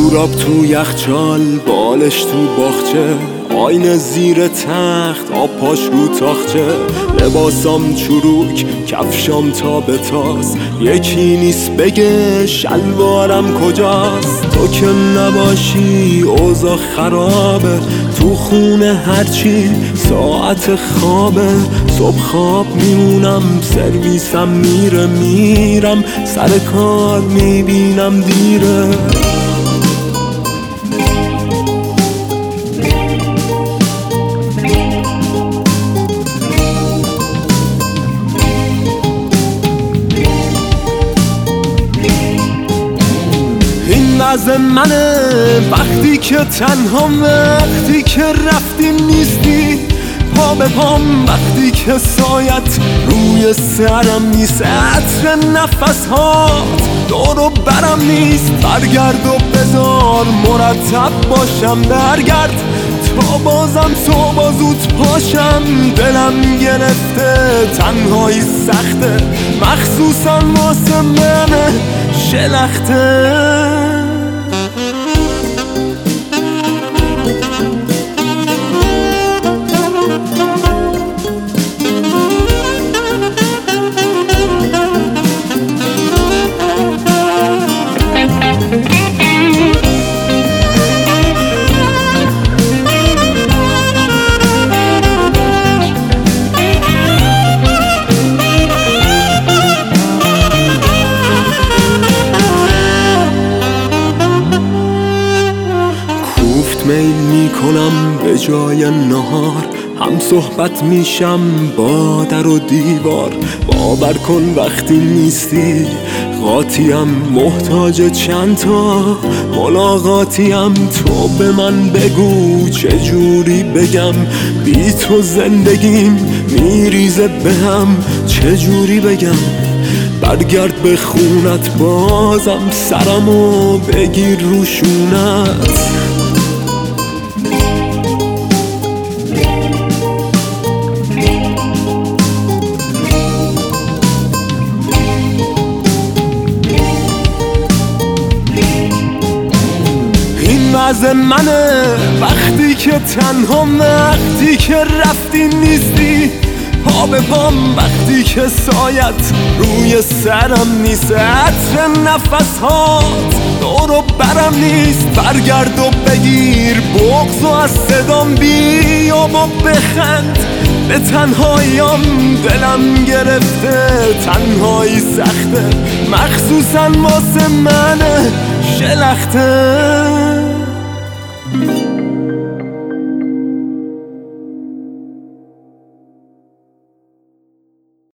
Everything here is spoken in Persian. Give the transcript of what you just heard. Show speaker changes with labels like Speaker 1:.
Speaker 1: جوراب تو یخچال، بالش تو باغچه، آینه زیر تخت، آب پاش رو تاخچه، لباسام چروک، کفشام تا به تاس، یکی نیست بگه شلوارم کجاست. تو که نباشی اوضاع خرابه، تو خونه هرچی ساعت خوابه. صبح خواب میمونم، سرویسم میرم، سر کار میبینم دیره. وضع منه وقتی که تنهام، وقتی که رفتی نیستی پا به پام، وقتی که سایت روی سرم نیست، عطر نفس هات دور و برم نیست. برگرد و بذار مرتب باشم، برگرد تا بازم صبح زود پاشم. دلم گرفته تنهایی سخته، مخصوصا واسه من شلخته. میل میکنم به جای نهار، هم صحبت میشم با در و دیوار. باور کن وقتی نیستی قاطیم، محتاج چند تا ملاقاتیم. تو به من بگو چجوری بگم، بی تو زندگیم میریزه بهم. چجوری بگم برگرد به خونت، بازم سرمو بگیر روشونت. وضع منه وقتی که تنهام، وقتی که رفتی نیستی پا به پام، وقتی که سایت روی سرم نیست، عطر نفس هات دور و برم نیست. برگرد و بگیر بغض و از صدام بیا و بخند به تنهاییم. دلم گرفته تنهایی سخته، مخصوصا واسه من شلخته.